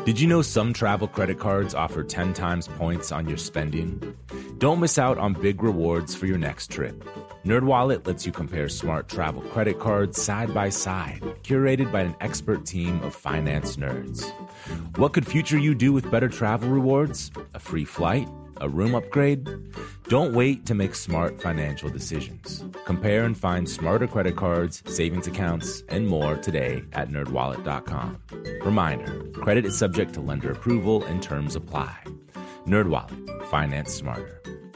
Did you know some travel credit cards offer 10 times points on your spending? Don't miss out on big rewards for your next trip. NerdWallet lets you compare smart travel credit cards side by side, curated by an expert team of finance nerds. What could future you do with better travel rewards? A free flight? A room upgrade? Don't wait to make smart financial decisions. Compare and find smarter credit cards, savings accounts, and more today at nerdwallet.com. Reminder, credit is subject to lender approval and terms apply. NerdWallet, finance smarter.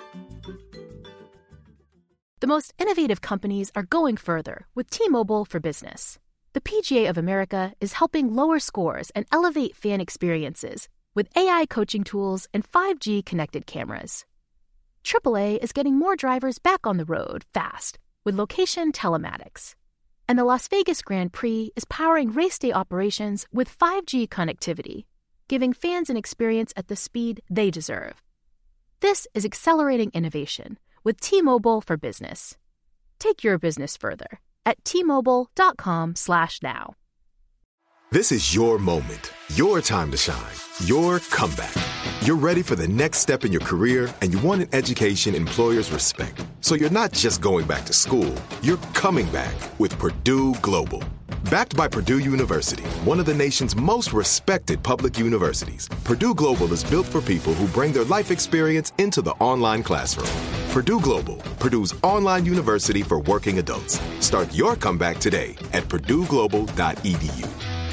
The most innovative companies are going further with T-Mobile for Business. The PGA of America is helping lower scores and elevate fan experiences with AI coaching tools and 5G connected cameras. AAA is getting more drivers back on the road fast with location telematics. And the Las Vegas Grand Prix is powering race day operations with 5G connectivity, giving fans an experience at the speed they deserve. This is accelerating innovation with T-Mobile for Business. Take your business further at T-Mobile.com/now. This is your moment, your time to shine, your comeback. You're ready for the next step in your career, and you want an education employers respect. So you're not just going back to school, you're coming back with Purdue Global. Backed by Purdue University, one of the nation's most respected public universities, Purdue Global is built for people who bring their life experience into the online classroom. Purdue Global, Purdue's online university for working adults. Start your comeback today at purdueglobal.edu.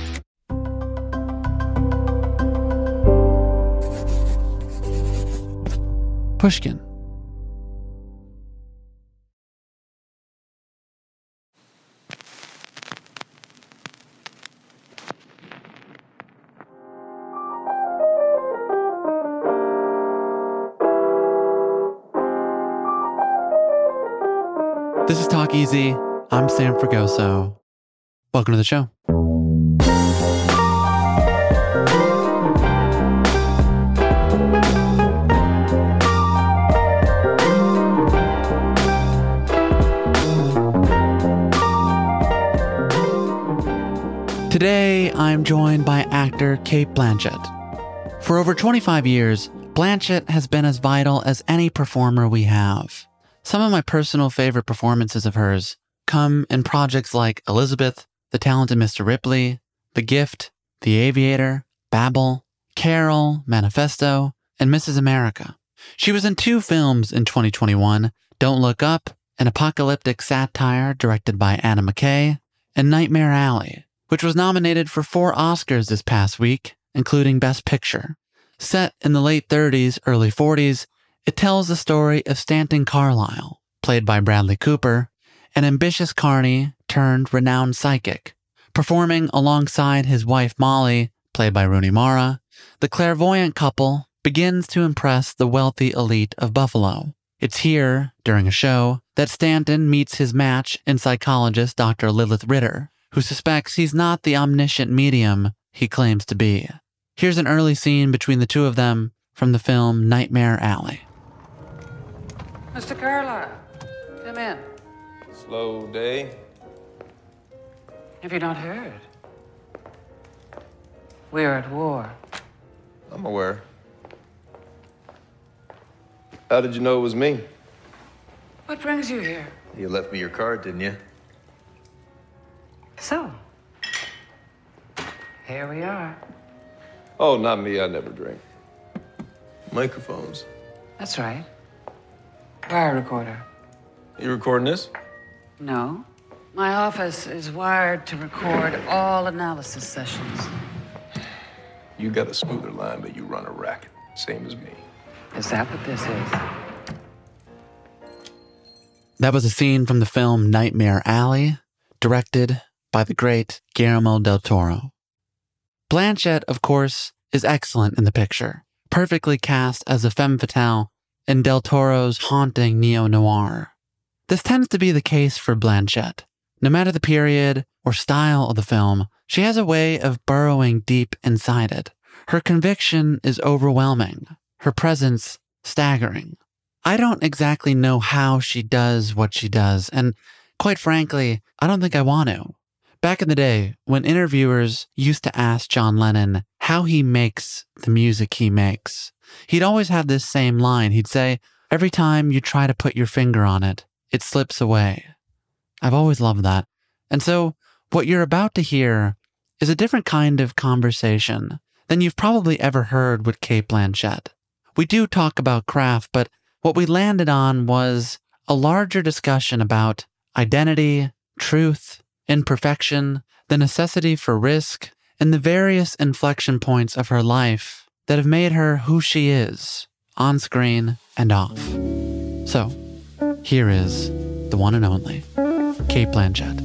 Pushkin. This is Talk Easy. I'm Sam Fragoso. Welcome to the show. Today, I'm joined by actor Cate Blanchett. For over 25 years, Blanchett has been as vital as any performer we have. Some of my personal favorite performances of hers come in projects like Elizabeth, The Talented Mr. Ripley, The Gift, The Aviator, Babel, Carol, Manifesto, and Mrs. America. She was in 2 films in 2021, Don't Look Up, an apocalyptic satire directed by Anna McKay, and Nightmare Alley, which was nominated for 4 Oscars this past week, including Best Picture. Set in the late 30s, early 40s, it tells the story of Stanton Carlyle, played by Bradley Cooper, an ambitious carny turned renowned psychic. Performing alongside his wife Molly, played by Rooney Mara, the clairvoyant couple begins to impress the wealthy elite of Buffalo. It's here, during a show, that Stanton meets his match in psychologist Dr. Lilith Ritter, who suspects he's not the omniscient medium he claims to be. Here's an early scene between the two of them from the film Nightmare Alley. Mr. Carlyle, come in. Slow day. Have you not heard? We're at war. I'm aware. How did you know it was me? What brings you here? You left me your card, didn't you? So, here we are. Oh, not me. I never drink. Microphones. That's right. Wire recorder. You recording this? No. My office is wired to record all analysis sessions. You got a smoother line, but you run a racket. Same as me. Is that what this is? That was a scene from the film Nightmare Alley, directed by the great Guillermo del Toro. Blanchett, of course, is excellent in the picture, perfectly cast as a femme fatale in Del Toro's haunting neo-noir. This tends to be the case for Blanchett. No matter the period or style of the film, she has a way of burrowing deep inside it. Her conviction is overwhelming, her presence staggering. I don't exactly know how she does what she does, and quite frankly, I don't think I want to. Back in the day, when interviewers used to ask John Lennon how he makes the music he makes. He'd always have this same line. He'd say, every time you try to put your finger on it, it slips away. I've always loved that. And so what you're about to hear is a different kind of conversation than you've probably ever heard with Cate Blanchett. We do talk about craft, but what we landed on was a larger discussion about identity, truth, imperfection, the necessity for risk, and the various inflection points of her life that have made her who she is, on screen and off. So, here is the one and only Cate Blanchett.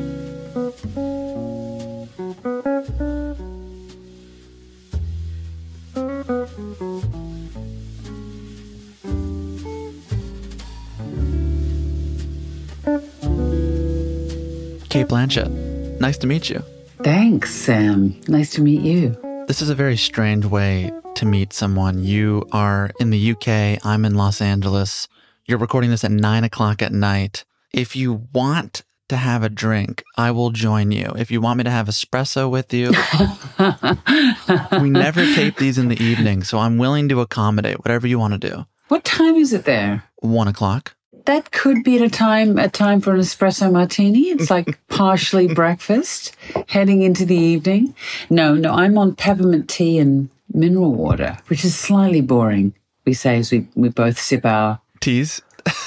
Cate Blanchett, nice to meet you. Thanks, Sam. Nice to meet you. This is a very strange way to meet someone. You are in the UK, I'm in Los Angeles. You're recording this at 9 o'clock at night. If you want to have a drink, I will join you. If you want me to have espresso with you, we never tape these in the evening, so I'm willing to accommodate whatever you want to do. What time is it there? 1 o'clock. That could be a time for an espresso martini. It's like partially breakfast, heading into the evening. No, I'm on peppermint tea and mineral water, which is slightly boring, we say as we both sip our Teas.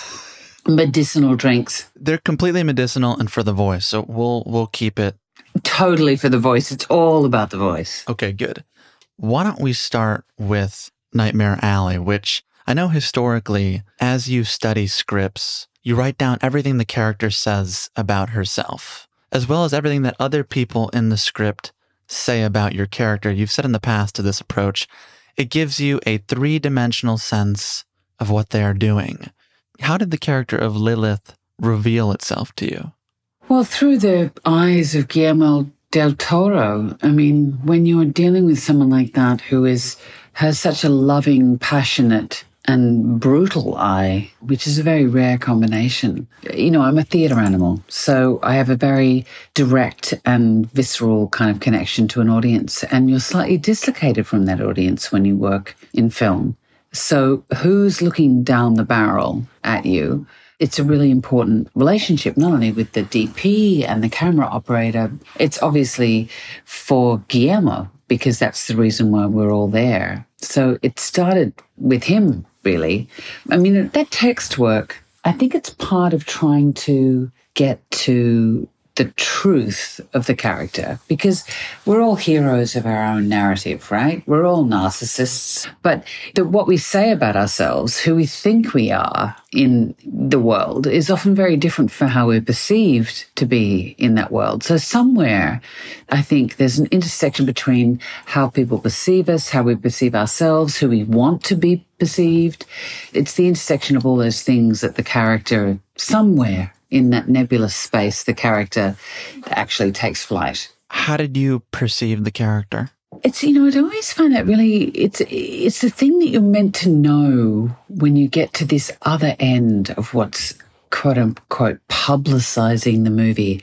medicinal drinks. They're completely medicinal and for the voice, so we'll keep it. Totally for the voice. It's all about the voice. Okay, good. Why don't we start with Nightmare Alley, which I know historically, as you study scripts, you write down everything the character says about herself, as well as everything that other people in the script say about your character. You've said in the past to this approach, it gives you a three-dimensional sense of what they are doing. How did the character of Lilith reveal itself to you? Well, through the eyes of Guillermo del Toro. I mean, when you're dealing with someone like that who has such a loving, passionate, and brutal eye, which is a very rare combination. You know, I'm a theatre animal, so I have a very direct and visceral kind of connection to an audience, and you're slightly dislocated from that audience when you work in film. So who's looking down the barrel at you? It's a really important relationship, not only with the DP and the camera operator. It's obviously for Guillermo, because that's the reason why we're all there. So it started with him, really. I mean, that text work, I think it's part of trying to get to the truth of the character, because we're all heroes of our own narrative, right? We're all narcissists. But what we say about ourselves, who we think we are in the world, is often very different from how we're perceived to be in that world. So somewhere, I think there's an intersection between how people perceive us, how we perceive ourselves, who we want to be perceived. It's the intersection of all those things that the character, somewhere in that nebulous space, the character actually takes flight. How did you perceive the character? It's, you know, I always find that really, it's the thing that you're meant to know when you get to this other end of what's quote unquote publicizing the movie.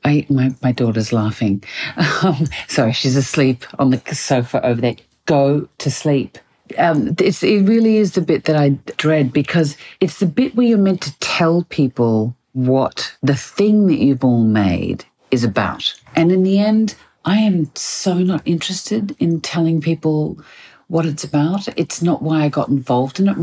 My daughter's laughing. Sorry, she's asleep on the sofa over there. Go to sleep. It really is the bit that I dread, because it's the bit where you're meant to tell people what the thing that you've all made is about. And in the end, I am so not interested in telling people what it's about. It's not why I got involved in it.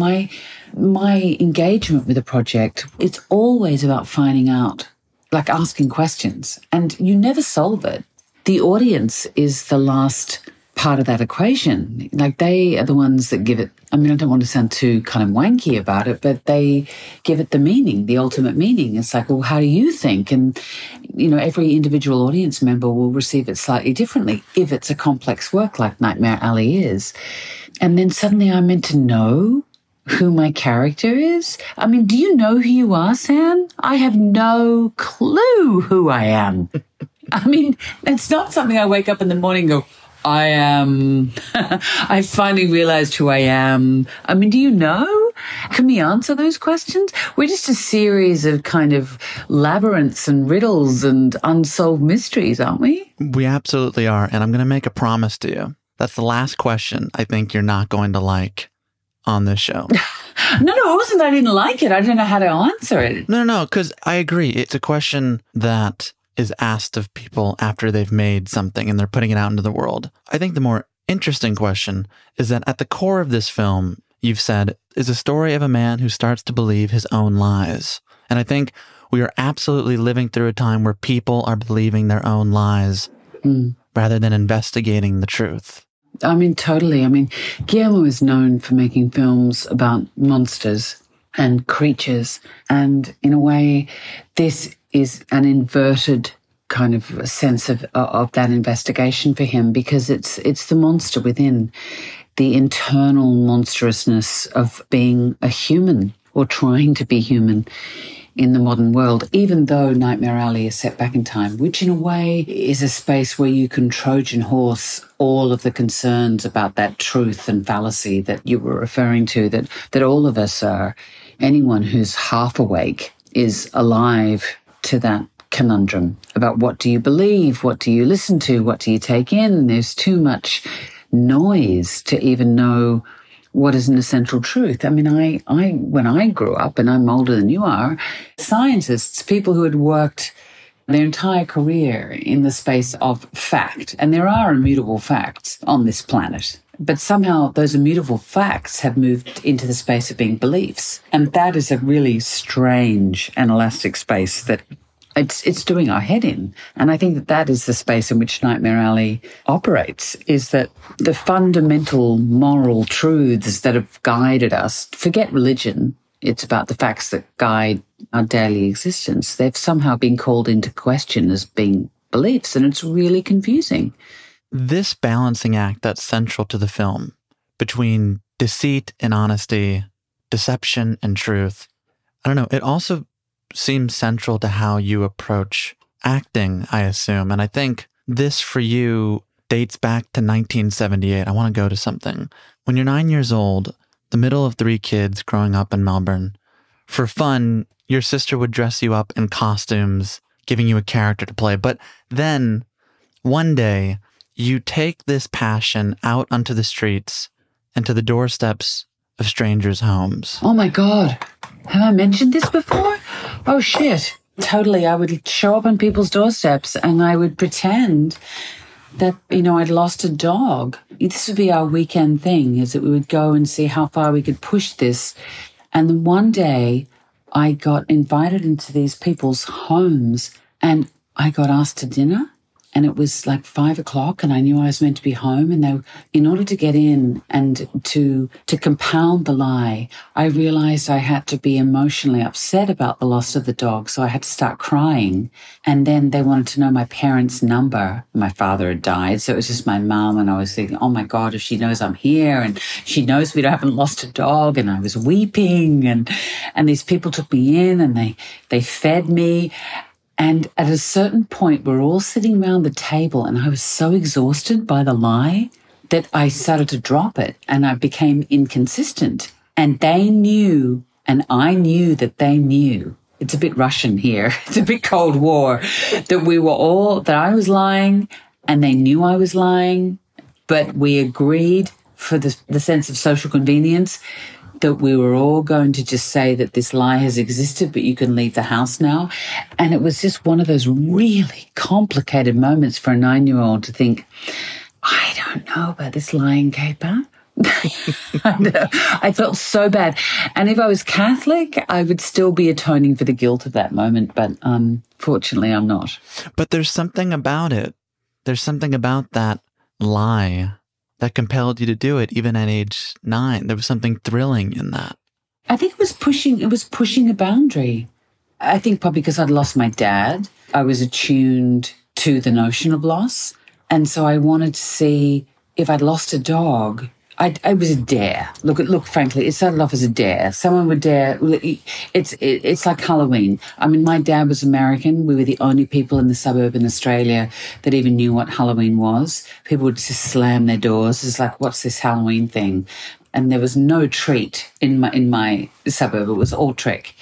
My engagement with the project, it's always about finding out, like asking questions, and you never solve it. The audience is the last part of that equation. Like, they are the ones that give it, I mean, I don't want to sound too kind of wanky about it, but they give it the meaning, the ultimate meaning. It's like, well, how do you think? And, you know, every individual audience member will receive it slightly differently if it's a complex work like Nightmare Alley is. And then suddenly I'm meant to know who my character is. I mean, do you know who you are, Sam? I have no clue who I am. I mean, it's not something I wake up in the morning and go, I finally realized who I am. I mean, do you know? Can we answer those questions? We're just a series of kind of labyrinths and riddles and unsolved mysteries, aren't we? We absolutely are. And I'm going to make a promise to you. That's the last question I think you're not going to like on this show. No, it wasn't. I didn't like it. I don't know how to answer it. No, because I agree. It's a question that is asked of people after they've made something and they're putting it out into the world. I think the more interesting question is that at the core of this film, you've said, is a story of a man who starts to believe his own lies. And I think we are absolutely living through a time where people are believing their own lies rather than investigating the truth. I mean, totally. I mean, Guillermo is known for making films about monsters and creatures. And in a way, this is an inverted kind of sense of that investigation for him, because it's the monster within, the internal monstrousness of being a human or trying to be human in the modern world, even though Nightmare Alley is set back in time, which in a way is a space where you can Trojan horse all of the concerns about that truth and fallacy that you were referring to, that all of us are. Anyone who's half awake is alive to that conundrum about what do you believe, what do you listen to, what do you take in. There's too much noise to even know what is an essential truth. I mean, I when I grew up, and I'm older than you are, scientists, people who had worked their entire career in the space of fact, and there are immutable facts on this planet, but somehow those immutable facts have moved into the space of being beliefs. And that is a really strange and elastic space that it's doing our head in. And I think that is the space in which Nightmare Alley operates, is that the fundamental moral truths that have guided us, forget religion, it's about the facts that guide our daily existence. They've somehow been called into question as being beliefs, and it's really confusing. This balancing act that's central to the film between deceit and honesty, deception and truth, I don't know, it also seems central to how you approach acting, I assume. And I think this for you dates back to 1978. I want to go to something. When you're 9 years old, the middle of 3 kids growing up in Melbourne, for fun, your sister would dress you up in costumes, giving you a character to play. But then one day you take this passion out onto the streets and to the doorsteps of strangers' homes. Oh my God. Have I mentioned this before? Oh shit. Totally. I would show up on people's doorsteps and I would pretend that, I'd lost a dog. This would be our weekend thing, is that we would go and see how far we could push this. And then one day I got invited into these people's homes and I got asked to dinner. And it was like 5 o'clock and I knew I was meant to be home. And in order to get in and to compound the lie, I realized I had to be emotionally upset about the loss of the dog. So I had to start crying. And then they wanted to know my parents' number. My father had died. So it was just my mom. And I was thinking, oh my God, if she knows I'm here and she knows we haven't lost a dog. And I was weeping. And these people took me in and they fed me. And at a certain point, we're all sitting around the table and I was so exhausted by the lie that I started to drop it and I became inconsistent. And they knew, and I knew that they knew. It's a bit Russian here. It's a bit Cold War, that I was lying and they knew I was lying, but we agreed for the sense of social convenience that we were all going to just say that this lie has existed, but you can leave the house now. And it was just one of those really complicated moments for a 9-year-old to think, I don't know about this lying caper. I felt so bad. And if I was Catholic, I would still be atoning for the guilt of that moment. But fortunately, I'm not. But there's something about it. There's something about that lie that compelled you to do it, even at age 9. There was something thrilling in that. I think it was pushing a boundary. I think probably because I'd lost my dad, I was attuned to the notion of loss. And so I wanted to see if I'd lost a dog. It was a dare. Look, frankly, it started off as a dare. Someone would dare. It's like Halloween. I mean, my dad was American. We were the only people in the suburb in Australia that even knew what Halloween was. People would just slam their doors. It's like, what's this Halloween thing? And there was no treat in my suburb. It was all trick.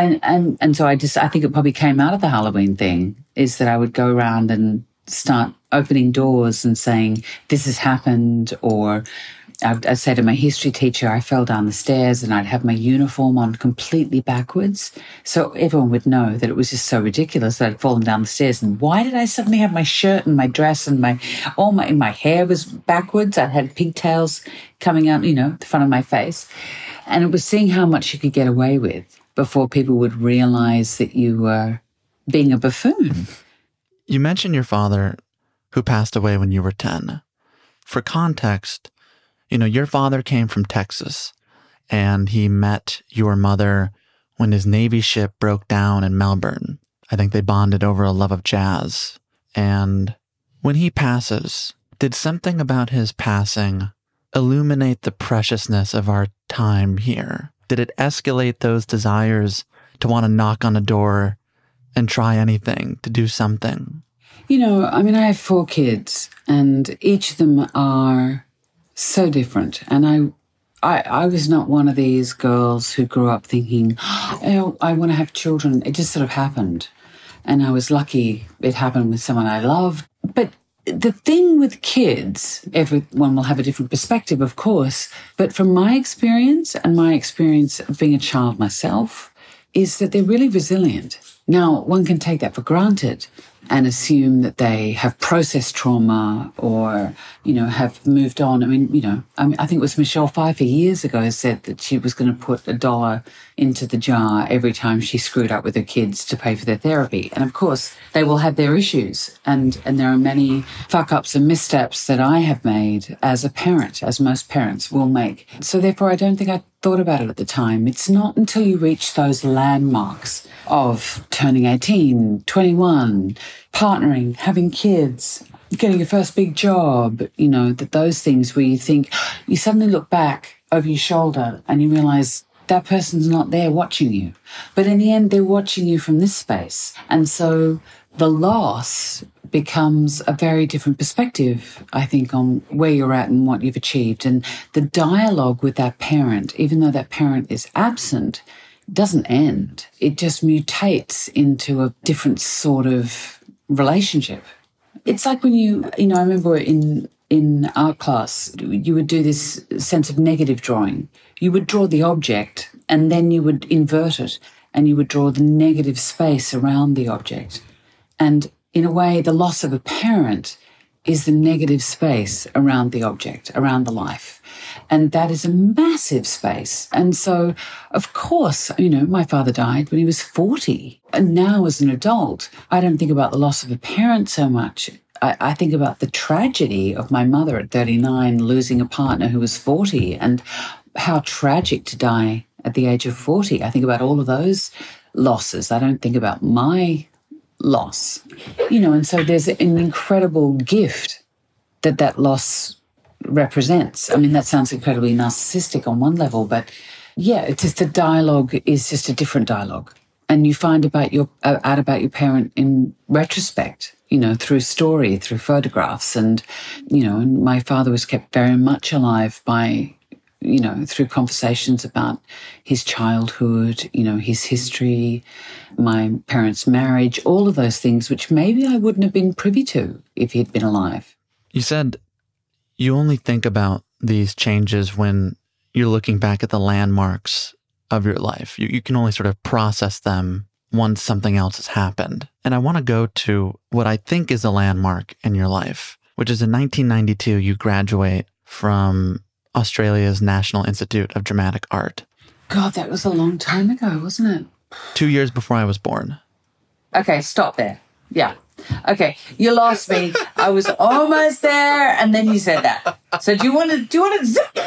And so I think it probably came out of the Halloween thing, is that I would go around and start opening doors and saying, this has happened, or I'd say to my history teacher, I fell down the stairs and I'd have my uniform on completely backwards. So everyone would know that it was just so ridiculous that I'd fallen down the stairs. And why did I suddenly have my shirt and my dress and my hair was backwards? I had pigtails coming out, the front of my face. And it was seeing how much you could get away with before people would realize that you were being a buffoon. You mentioned your father who passed away when you were 10. For context, your father came from Texas and he met your mother when his Navy ship broke down in Melbourne. I think they bonded over a love of jazz. And when he passes, did something about his passing illuminate the preciousness of our time here? Did it escalate those desires to want to knock on a door and try anything, to do something? I have 4 kids and each of them are so different. And I was not one of these girls who grew up thinking, oh, I want to have children. It just sort of happened. And I was lucky it happened with someone I loved. But the thing with kids, everyone will have a different perspective, of course. But from my experience and my experience of being a child myself, is that they're really resilient. Now, one can take that for granted and assume that they have processed trauma or, have moved on. I think it was Michelle Pfeiffer years ago said that she was going to put $1 into the jar every time she screwed up with her kids to pay for their therapy. And of course, they will have their issues. And there are many fuck-ups and missteps that I have made as a parent, as most parents will make. So therefore, I don't think I thought about it at the time. It's not until you reach those landmarks of turning 18, 21, partnering, having kids, getting your first big job, that those things where you think, you suddenly look back over your shoulder and you realize that person's not there watching you. But in the end, they're watching you from this space. And so the loss becomes a very different perspective, I think, on where you're at and what you've achieved. And the dialogue with that parent, even though that parent is absent, doesn't end. It just mutates into a different sort of relationship. It's like when I remember in art class, you would do this sense of negative drawing. You would draw the object and then you would invert it and you would draw the negative space around the object. And in a way, the loss of a parent is the negative space around the object, around the life. And that is a massive space. And so, of course, my father died when he was 40. And now as an adult, I don't think about the loss of a parent so much. I think about the tragedy of my mother at 39 losing a partner who was 40 and how tragic to die at the age of 40. I think about all of those losses. I don't think about my loss. And so there's an incredible gift that loss represents. That sounds incredibly narcissistic on one level, but yeah, it's just the dialogue is just a different dialogue. And you find out about your parent in retrospect, through story, through photographs. And my father was kept very much alive by, through conversations about his childhood, his history, my parents' marriage, all of those things, which maybe I wouldn't have been privy to if he'd been alive. You said you only think about these changes when you're looking back at the landmarks of your life. You can only sort of process them once something else has happened. And I want to go to what I think is a landmark in your life, which is in 1992, you graduate from Australia's National Institute of Dramatic Art. God, that was a long time ago, wasn't it? 2 years before I was born. Okay, stop there. Yeah. Okay, you lost me. I was almost there, and then you said that. So do you want to zip?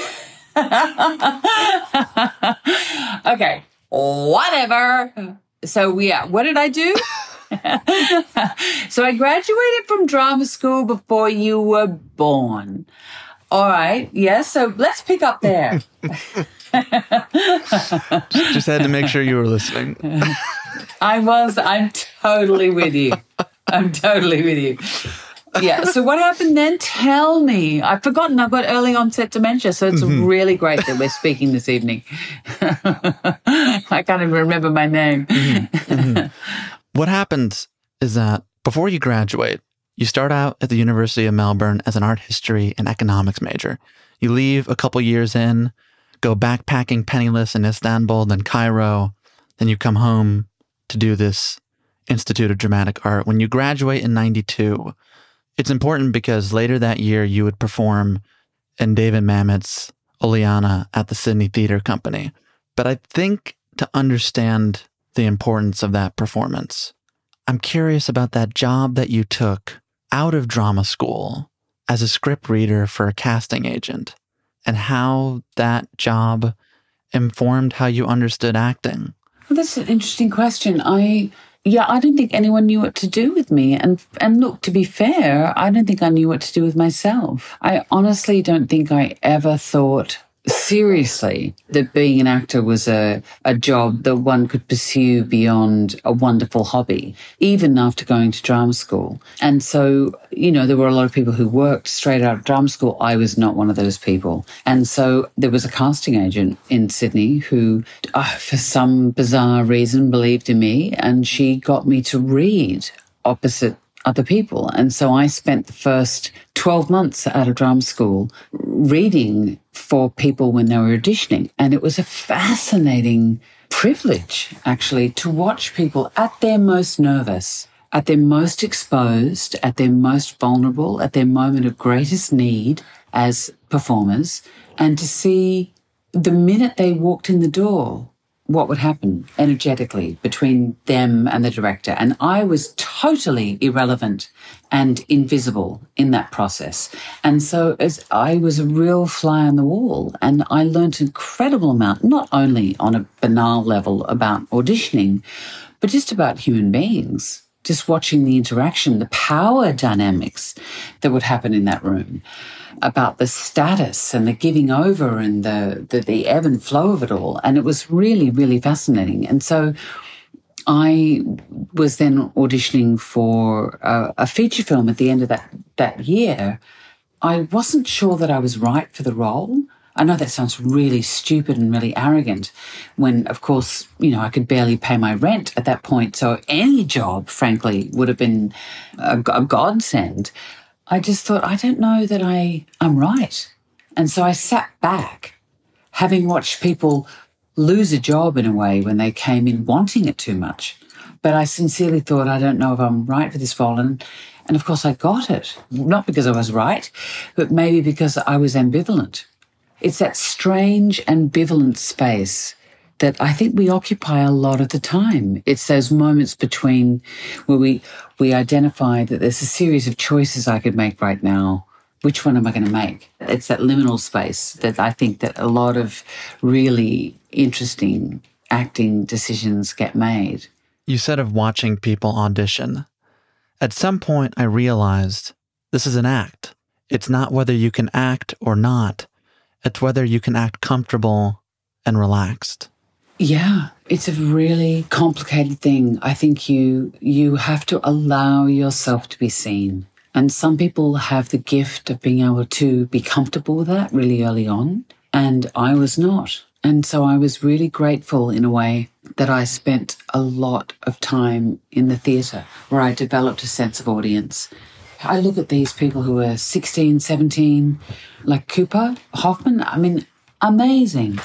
Okay, whatever. So what did I do? So I graduated from drama school before you were born. All right. Yeah. So let's pick up there. Just had to make sure you were listening. I'm totally with you. Yeah. So what happened then? Tell me. I've forgotten. I've got early onset dementia. So it's really great that we're speaking this evening. I can't even remember my name. What happens is that before you graduate, You start out at the University of Melbourne as an art history and economics major. You leave a couple years in, go backpacking penniless in Istanbul, then Cairo. Then you come home to do this Institute of Dramatic Art. When you graduate in 92, it's important because later that year you would perform in David Mamet's Oleana at the Sydney Theatre Company. But I think to understand the importance of that performance, I'm curious about that job that you took out of drama school as a script reader for a casting agent and how that job informed how you understood acting. Well, that's an interesting question. I don't think anyone knew what to do with me. And look, to be fair, I don't think I knew what to do with myself. I honestly don't think I ever thought seriously that being an actor was a job that one could pursue beyond a wonderful hobby, even after going to drama school. And so, there were a lot of people who worked straight out of drama school. I was not one of those people. And so there was a casting agent in Sydney who, for some bizarre reason, believed in me, and she got me to read opposite other people. And so I spent the first 12 months out of drama school reading for people when they were auditioning. And it was a fascinating privilege, actually, to watch people at their most nervous, at their most exposed, at their most vulnerable, at their moment of greatest need as performers, and to see the minute they walked in the door, what would happen energetically between them and the director. And I was totally irrelevant and invisible in that process. And so as I was a real fly on the wall, and I learned an incredible amount, not only on a banal level about auditioning, but just about human beings, just watching the interaction, the power dynamics that would happen in that room, about the status and the giving over and the ebb and flow of it all. And it was really, really fascinating. And so I was then auditioning for a feature film at the end of that year. I wasn't sure that I was right for the role. I know that sounds really stupid and really arrogant when, of course, I could barely pay my rent at that point. So any job, frankly, would have been a godsend. I just thought, I don't know that I'm right. And so I sat back, having watched people lose a job in a way when they came in wanting it too much. But I sincerely thought, I don't know if I'm right for this role. And of course I got it, not because I was right, but maybe because I was ambivalent. It's that strange ambivalent space that I think we occupy a lot of the time. It's those moments between where we identify that there's a series of choices I could make right now. Which one am I going to make? It's that liminal space that I think that a lot of really interesting acting decisions get made. You said of watching people audition. At some point, I realized this is an act. It's not whether you can act or not. It's whether you can act comfortable and relaxed. Yeah, it's a really complicated thing. I think you have to allow yourself to be seen. And some people have the gift of being able to be comfortable with that really early on. And I was not. And so I was really grateful in a way that I spent a lot of time in the theatre where I developed a sense of audience. I look at these people who are 16, 17, like Cooper Hoffman. I mean, amazing.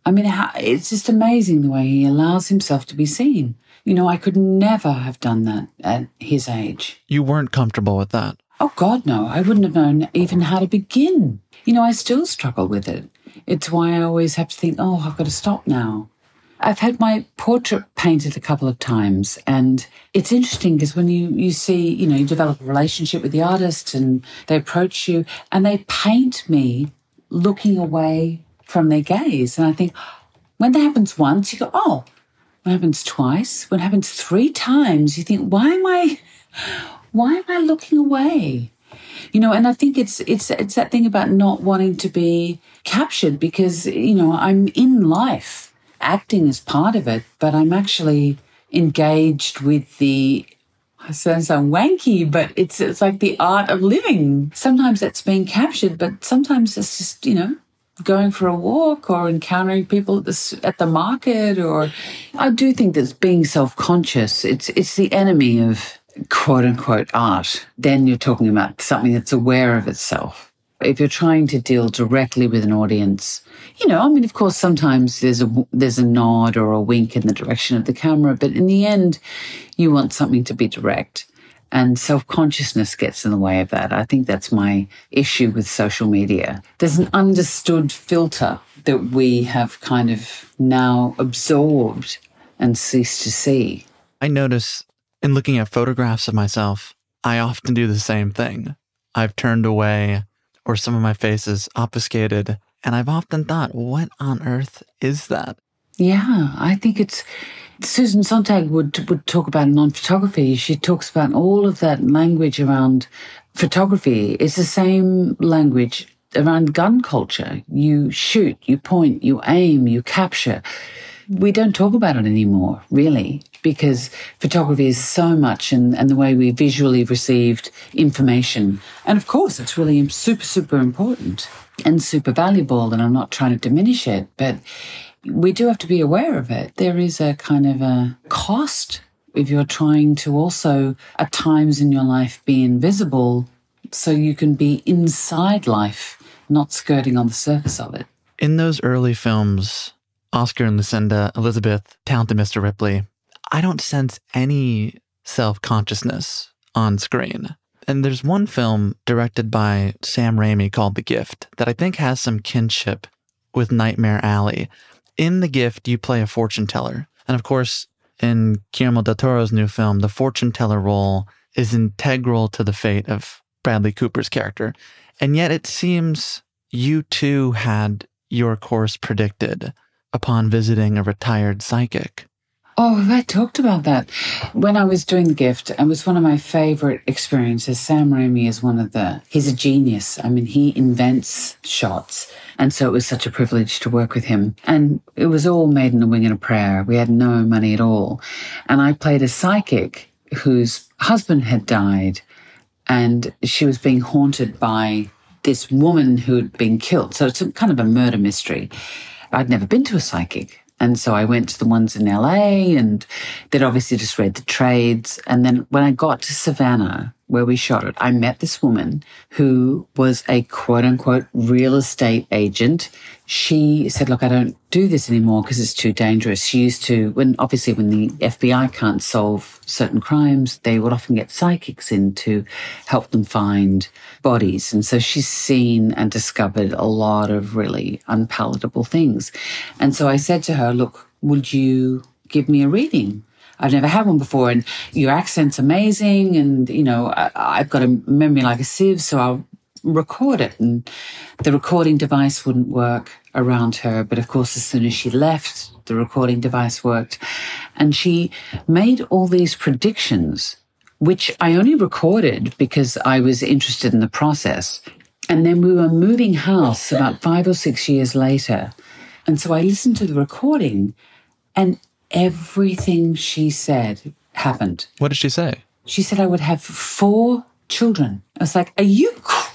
It's just amazing the way he allows himself to be seen. I could never have done that at his age. You weren't comfortable with that? Oh, God, no. I wouldn't have known even how to begin. I still struggle with it. It's why I always have to think, I've got to stop now. I've had my portrait painted a couple of times, and it's interesting because when you see, you develop a relationship with the artist and they approach you and they paint me looking away from their gaze. And I think when that happens once, you go, when it happens twice, when it happens 3 times, you think, why am I looking away? And I think it's that thing about not wanting to be captured because, I'm in life. Acting is part of it, but I'm actually engaged with I sound so wanky, but it's like the art of living. Sometimes that's being captured, but sometimes it's just, going for a walk or encountering people at the market. Or I do think that being self-conscious, it's the enemy of quote unquote art, then you're talking about something that's aware of itself. If you're trying to deal directly with an audience, of course, sometimes there's a nod or a wink in the direction of the camera, but in the end, you want something to be direct. And self-consciousness gets in the way of that. I think that's my issue with social media. There's an understood filter that we have kind of now absorbed and ceased to see. I notice in looking at photographs of myself, I often do the same thing. I've turned away, or some of my face is obfuscated, and I've often thought, what on earth is that? Yeah, I think it's... Susan Sontag would talk about non-photography. She talks about all of that language around photography. It's the same language around gun culture. You shoot, you point, you aim, you capture. We don't talk about it anymore, really, because photography is so much and the way we visually received information. And of course, it's really super, super important and super valuable, and I'm not trying to diminish it, but we do have to be aware of it. There is a kind of a cost if you're trying to also, at times in your life, be invisible so you can be inside life, not skirting on the surface of it. In those early films, Oscar and Lucinda, Elizabeth, Talented Mr. Ripley, I don't sense any self-consciousness on screen. And there's one film directed by Sam Raimi called The Gift that I think has some kinship with Nightmare Alley. In The Gift, you play a fortune teller. And of course, in Guillermo del Toro's new film, the fortune teller role is integral to the fate of Bradley Cooper's character. And yet it seems you too had your course predicted upon visiting a retired psychic. Oh, I talked about that. When I was doing The Gift, it was one of my favorite experiences. Sam Raimi is he's a genius. I mean, he invents shots. And so it was such a privilege to work with him. And it was all made in a wing and a prayer. We had no money at all. And I played a psychic whose husband had died, and she was being haunted by this woman who had been killed. So it's kind of a murder mystery. I'd never been to a psychic. And so I went to the ones in LA, and they'd obviously just read the trades. And then when I got to Savannah, where we shot it, I met this woman who was a quote unquote real estate agent. She said, look, I don't do this anymore because it's too dangerous. She used to, when the FBI can't solve certain crimes, they would often get psychics in to help them find bodies. And so she's seen and discovered a lot of really unpalatable things. And so I said to her, look, would you give me a reading? I've never had one before, and your accent's amazing, and, I've got a memory like a sieve, so I'll record it. And the recording device wouldn't work around her, but of course, as soon as she left, the recording device worked. And she made all these predictions, which I only recorded because I was interested in the process. And then we were moving house about 5 or 6 years later. And so I listened to the recording, and everything she said happened. What did she say? She said I would have 4 children. I was like, are you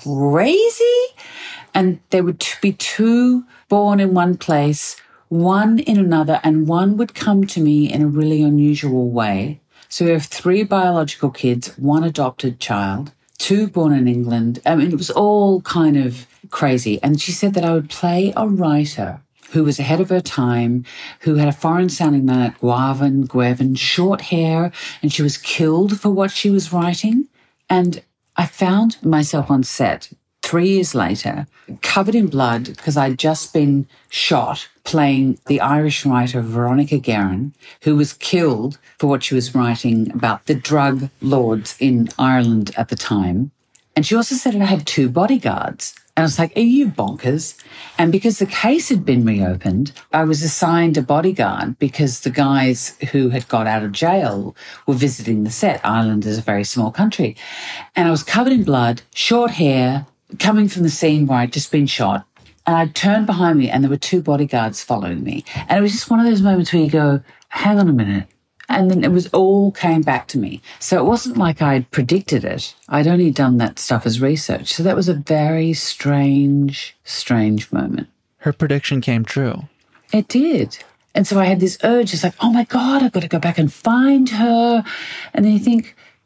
crazy? And there would be 2 born in one place, 1 in another, and 1 would come to me in a really unusual way. So we have 3 biological kids, 1 adopted child, 2 born in England. I mean, it was all kind of crazy. And she said that I would play a writer who was ahead of her time, who had a foreign-sounding name like Gwevin, short hair, and she was killed for what she was writing. And I found myself on set 3 years later, covered in blood, because I'd just been shot playing the Irish writer Veronica Guerin, who was killed for what she was writing about the drug lords in Ireland at the time. And she also said that I had 2 bodyguards. And I was like, are you bonkers? And because the case had been reopened, I was assigned a bodyguard because the guys who had got out of jail were visiting the set. Ireland is a very small country. And I was covered in blood, short hair, coming from the scene where I'd just been shot. And I turned behind me and there were 2 bodyguards following me. And it was just one of those moments where you go, hang on a minute. And then it was all came back to me. So it wasn't like I'd predicted it. I'd only done that stuff as research. So that was a very strange moment. Her prediction came true. It did. And so I had this urge. It's like, oh my God, I've got to go back and find her. And then you think,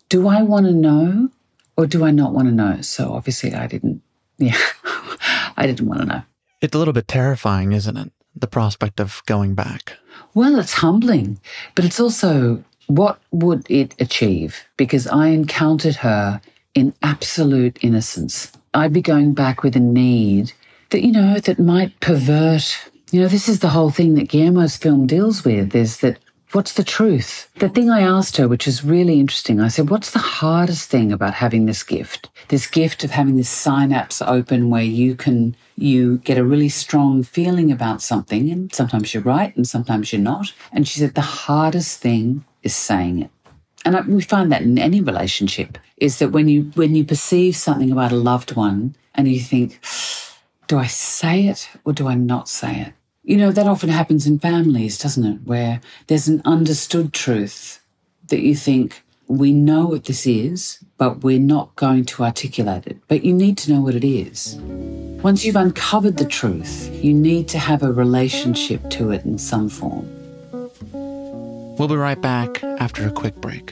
do I want to know or do I not want to know? So obviously I didn't want to know. It's a little bit terrifying, isn't it? The prospect of going back. Well, it's humbling, but it's also, what would it achieve? Because I encountered her in absolute innocence. I'd be going back with a need that, that might pervert. This is the whole thing that Guillermo's film deals with, is that what's the truth? The thing I asked her, which is really interesting, I said, what's the hardest thing about having this gift? This gift of having this synapse open where you get a really strong feeling about something, and sometimes you're right and sometimes you're not. And she said the hardest thing is saying it. And we find that in any relationship, is that when you perceive something about a loved one and you think, do I say it or do I not say it? That often happens in families, doesn't it? Where there's an understood truth that you think, we know what this is, but we're not going to articulate it. But you need to know what it is. Once you've uncovered the truth, you need to have a relationship to it in some form. We'll be right back after a quick break.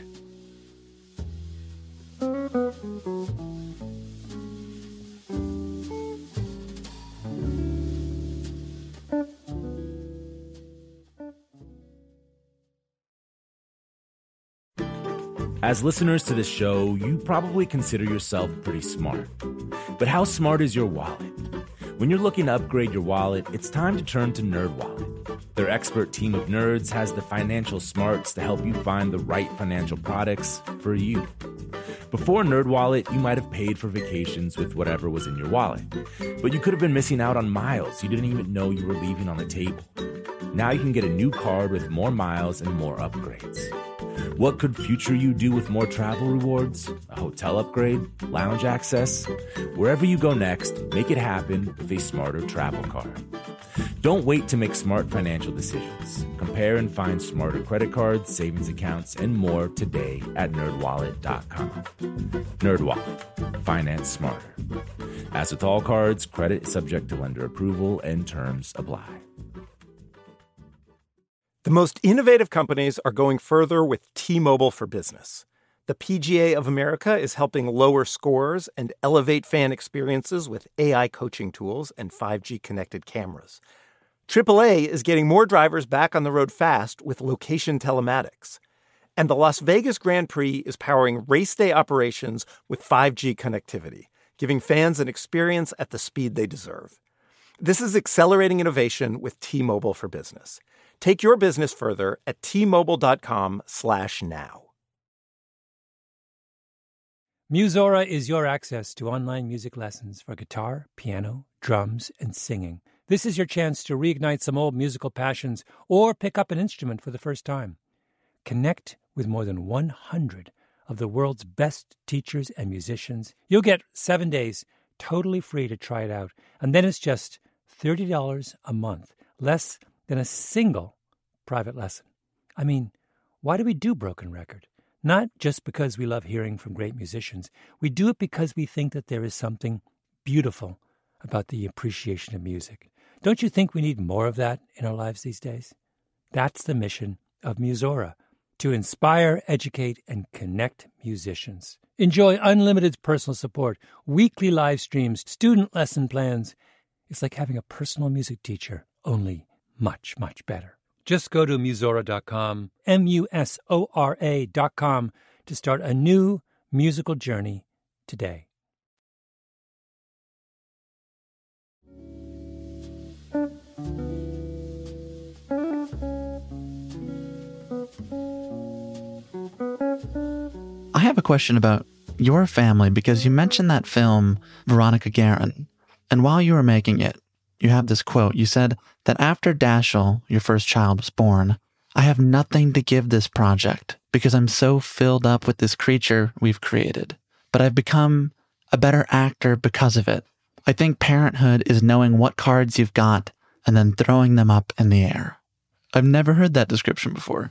As listeners to this show, you probably consider yourself pretty smart. But how smart is your wallet? When you're looking to upgrade your wallet, it's time to turn to NerdWallet. Their expert team of nerds has the financial smarts to help you find the right financial products for you. Before NerdWallet, you might have paid for vacations with whatever was in your wallet. But you could have been missing out on miles you didn't even know you were leaving on the table. Now you can get a new card with more miles and more upgrades. What could future you do with more travel rewards? A hotel upgrade? Lounge access? Wherever you go next, make it happen with a smarter travel card. Don't wait to make smart financial decisions. Compare and find smarter credit cards, savings accounts, and more today at NerdWallet.com. NerdWallet. Finance smarter. As with all cards, credit is subject to lender approval and terms apply. The most innovative companies are going further with T-Mobile for Business. The PGA of America is helping lower scores and elevate fan experiences with AI coaching tools and 5G connected cameras. AAA is getting more drivers back on the road fast with location telematics. And the Las Vegas Grand Prix is powering race day operations with 5G connectivity, giving fans an experience at the speed they deserve. This is accelerating innovation with T-Mobile for Business. Take your business further at T-Mobile.com/now. Musora is your access to online music lessons for guitar, piano, drums, and singing. This is your chance to reignite some old musical passions or pick up an instrument for the first time. Connect with more than 100 of the world's best teachers and musicians. You'll get 7 days totally free to try it out, and then it's just $30 a month, less than a single private lesson. I mean, why do we do Broken Record? Not just because we love hearing from great musicians. We do it because we think that there is something beautiful about the appreciation of music. Don't you think we need more of that in our lives these days? That's the mission of Musora, to inspire, educate, and connect musicians. Enjoy unlimited personal support, weekly live streams, student lesson plans. It's like having a personal music teacher, only much, much better. Just go to Musora.com, Musora.com, to start a new musical journey today. I have a question about your family, because you mentioned that film, Veronica Guerin, and while you were making it, you have this quote. You said that after Dashiell, your first child, was born, I have nothing to give this project because I'm so filled up with this creature we've created. But I've become a better actor because of it. I think parenthood is knowing what cards you've got and then throwing them up in the air. I've never heard that description before.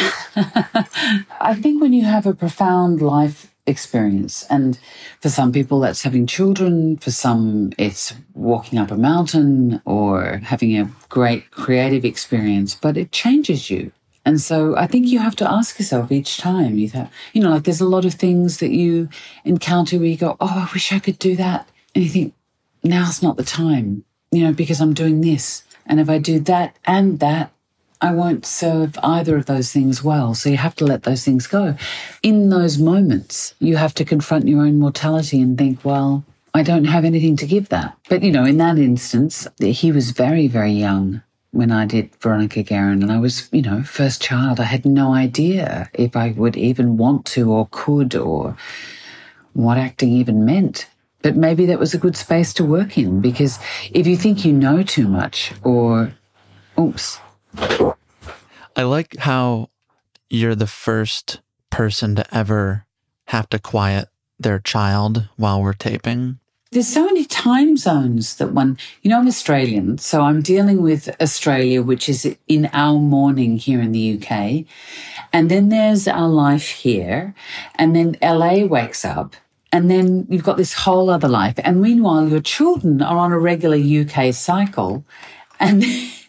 I think when you have a profound life experience, and for some people that's having children, for some it's walking up a mountain or having a great creative experience, but it changes you. And so I think you have to ask yourself each time, like there's a lot of things that you encounter where you go, oh, I wish I could do that. And you think, now's not the time, because I'm doing this. And if I do that and that, I won't serve either of those things well. So you have to let those things go. In those moments, you have to confront your own mortality and think, well, I don't have anything to give that. But, in that instance, he was very, very young when I did Veronica Guerin, and I was, first child. I had no idea if I would even want to or could or what acting even meant. But maybe that was a good space to work in, because if you think you know too much or, oops. I like how you're the first person to ever have to quiet their child while we're taping. There's so many time zones that I'm Australian, so I'm dealing with Australia, which is in our morning here in the UK. And then there's our life here. And then LA wakes up. And then you've got this whole other life. And meanwhile, your children are on a regular UK cycle. And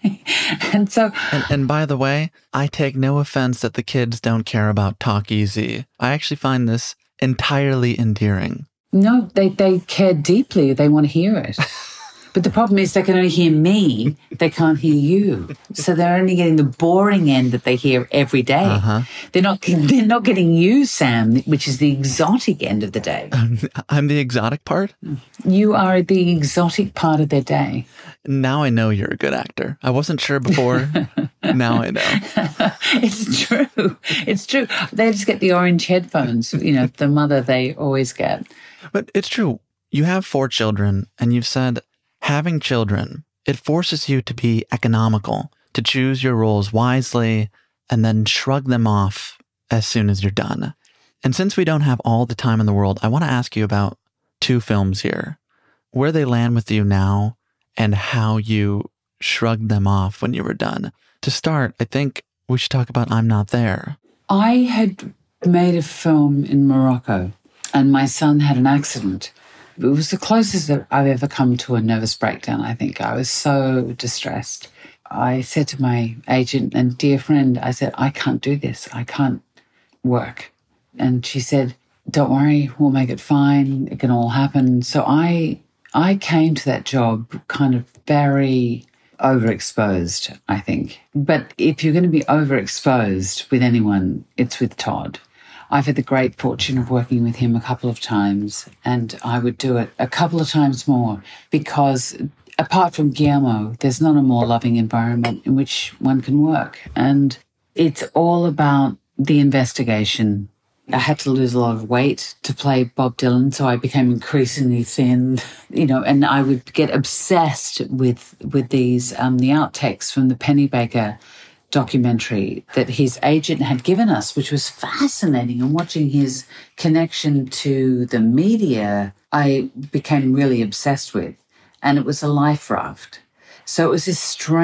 so... And by the way, I take no offense that the kids don't care about Talk Easy. I actually find this entirely endearing. No, they care deeply. They want to hear it. But the problem is they can only hear me. They can't hear you. So they're only getting the boring end that they hear every day. Uh-huh. They're not getting you, Sam, which is the exotic end of the day. I'm the exotic part? You are the exotic part of their day. Now I know you're a good actor. I wasn't sure before. Now I know. It's true. It's true. They just get the orange headphones, the mother they always get. But it's true. You have 4 children, and you've said having children, it forces you to be economical, to choose your roles wisely, and then shrug them off as soon as you're done. And since we don't have all the time in the world, I want to ask you about 2 films here, where they land with you now, and how you shrugged them off when you were done. To start, I think we should talk about I'm Not There. I had made a film in Morocco, and my son had an accident. It was the closest that I've ever come to a nervous breakdown, I think. I was so distressed. I said to my agent and dear friend, I said, I can't do this. I can't work. And she said, don't worry, we'll make it fine. It can all happen. So I came to that job kind of very overexposed, I think. But if you're going to be overexposed with anyone, it's with Todd. I've had the great fortune of working with him a couple of times, and I would do it a couple of times more because apart from Guillermo, there's not a more loving environment in which one can work. And it's all about the investigation. I had to lose a lot of weight to play Bob Dylan, so I became increasingly thin, and I would get obsessed with these, the outtakes from the Pennybaker documentary that his agent had given us, which was fascinating. And watching his connection to the media, I became really obsessed with. And it was a life raft. So it was this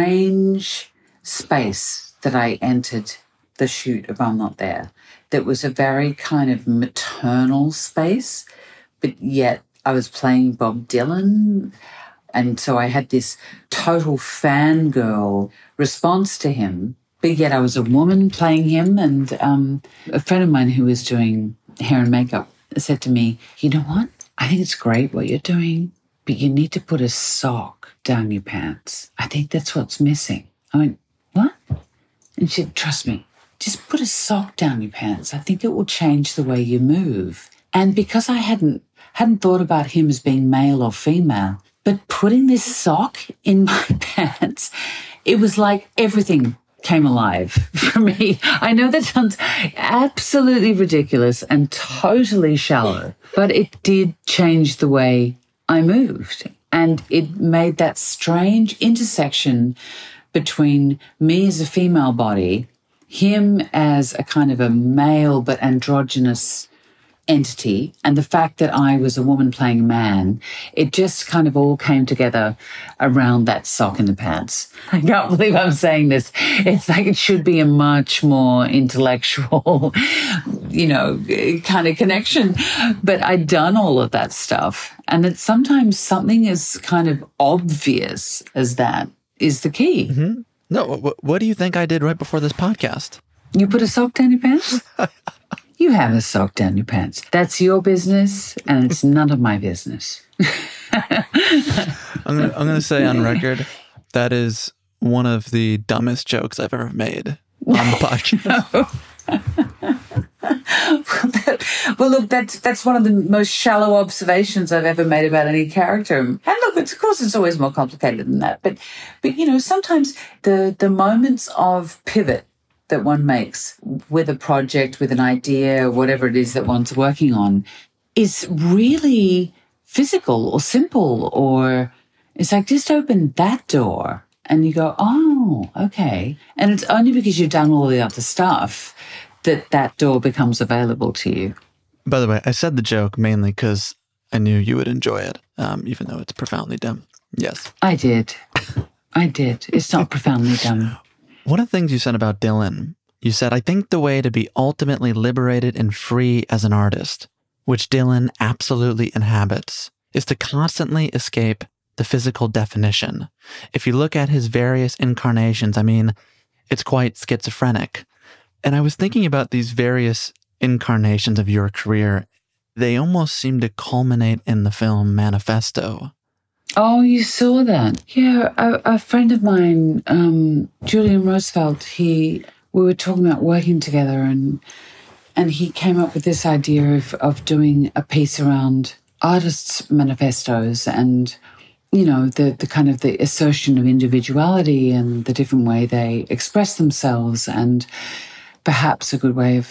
strange space that I entered the shoot of I'm Not There. That was a very kind of maternal space, but yet I was playing Bob Dylan. And so I had this total fangirl response to him, but yet I was a woman playing him. And a friend of mine who was doing hair and makeup said to me, you know what? I think it's great what you're doing, but you need to put a sock down your pants. I think that's what's missing. I went, what? And she said, trust me, just put a sock down your pants. I think it will change the way you move. And because I hadn't thought about him as being male or female, but putting this sock in my pants, it was like everything came alive for me. I know that sounds absolutely ridiculous and totally shallow, but it did change the way I moved. And it made that strange intersection between me as a female body, him as a kind of a male but androgynous entity, and the fact that I was a woman playing a man, it just kind of all came together around that sock in the pants. I can't believe I'm saying this. It's like it should be a much more intellectual, kind of connection. But I'd done all of that stuff. And that sometimes something as kind of obvious as that is the key. Mm-hmm. No, what do you think I did right before this podcast? You put a sock down your pants? You have a sock down your pants. That's your business, and it's none of my business. I'm gonna say on record, that is one of the dumbest jokes I've ever made on the podcast. Well, look, that's one of the most shallow observations I've ever made about any character. And look, of course, it's always more complicated than that. But sometimes the moments of pivot that one makes with a project, with an idea, whatever it is that one's working on, is really physical or simple, or it's like, just open that door and you go, oh, okay. And it's only because you've done all the other stuff that door becomes available to you. By the way, I said the joke mainly because I knew you would enjoy it, even though it's profoundly dumb. Yes. I did. It's not profoundly dumb. One of the things you said about Dylan, you said, I think the way to be ultimately liberated and free as an artist, which Dylan absolutely inhabits, is to constantly escape the physical definition. If you look at his various incarnations, I mean, it's quite schizophrenic. And I was thinking about these various incarnations of your career. They almost seem to culminate in the film Manifesto. Oh, you saw that? Yeah, a friend of mine, Julian Roosevelt, we were talking about working together, and he came up with this idea of doing a piece around artists' manifestos and, the kind of the assertion of individuality and the different way they express themselves. And perhaps a good way